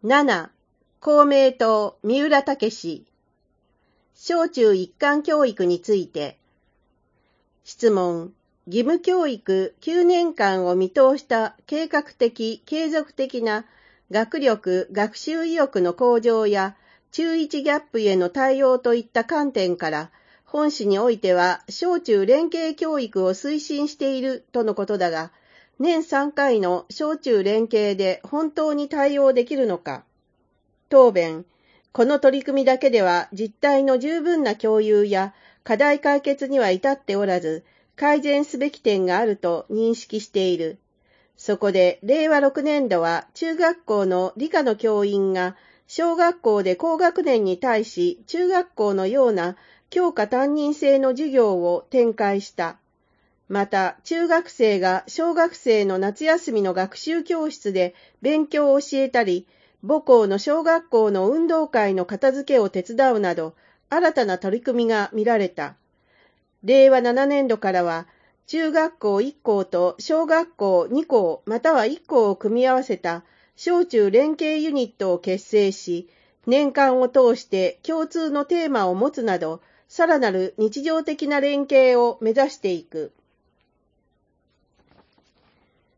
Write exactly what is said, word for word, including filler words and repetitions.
なな. 公明党三浦武史。小中一貫教育について。質問。義務教育きゅうねんかんを見通した計画的、継続的な学力、学習意欲の向上や中いちギャップへの対応といった観点から、本市においては小中連携教育を推進しているとのことだが、年さんかいの小中連携で本当に対応できるのか。答弁。この取り組みだけでは実態の十分な共有や課題解決には至っておらず、改善すべき点があると認識している。そこで、れいわろくねんどは中学校の理科の教員が小学校で高学年に対し中学校のような教科担任制の授業を展開した。また、中学生が小学生の夏休みの学習教室で勉強を教えたり、母校の小学校の運動会の片付けを手伝うなど、新たな取り組みが見られた。れいわななねんどからは、中学校いっこうと小学校にこうまたはいっこうを組み合わせた小中連携ユニットを結成し、年間を通して共通のテーマを持つなど、さらなる日常的な連携を目指していく。